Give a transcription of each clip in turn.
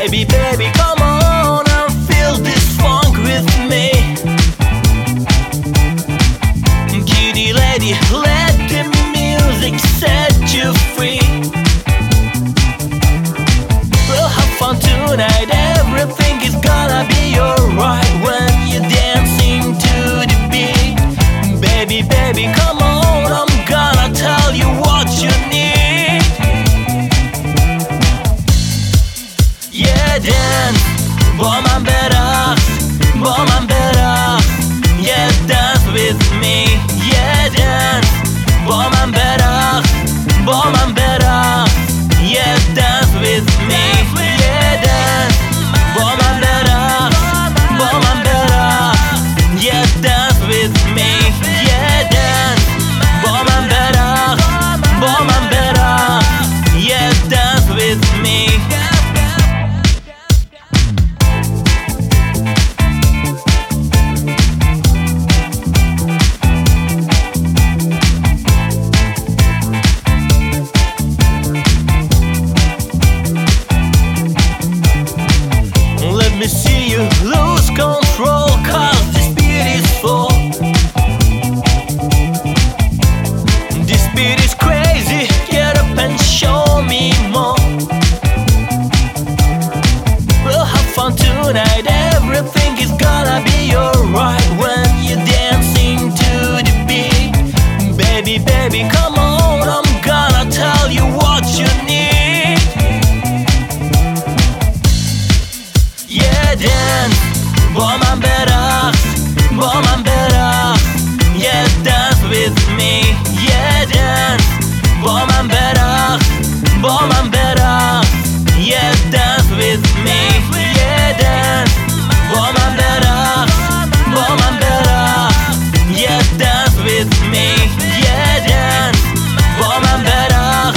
Baby, baby, come on and feel this funk with me. Kitty lady, let the music set you free. We'll have fun tonight, everything is gonna be alright when you're dancing to the beat. Baby, baby, come on, I'm gonna tell you what you need. Yeah, dance, boom and better, yeah, dance with me. Yeah, dance, boom and better, yeah, dance with me. Yeah, dance, boom and better, yeah, dance with me. Yeah, dance, boom and better, yeah, dance with me. Let me see you lose control, cause this beat is full. This beat is crazy, get up and show me more. We'll have fun tonight, everything is gonna be alright when you're dancing to the beat. Baby, baby, come on, I'm gonna tell you what you need. Yeah, dance, boom and better, yeah, dance with me. Yeah, dance, boom and better, yeah, dance with me. Yeah, dance, boom and better, yeah, dance with me. Yeah, dance, boom and better,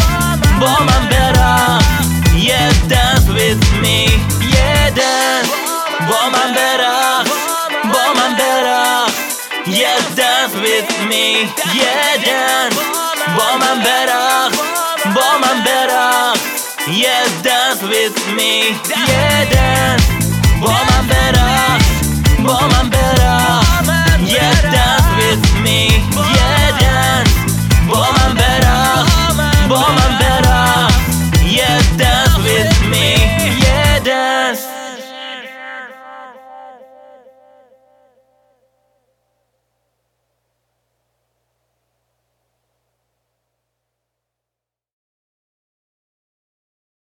yeah, dance with me. Yeah, dance, boom and better, yeah, dance with me. Yeah, dance, boom and better, yeah, dance with me. Yeah, dance, boom and better.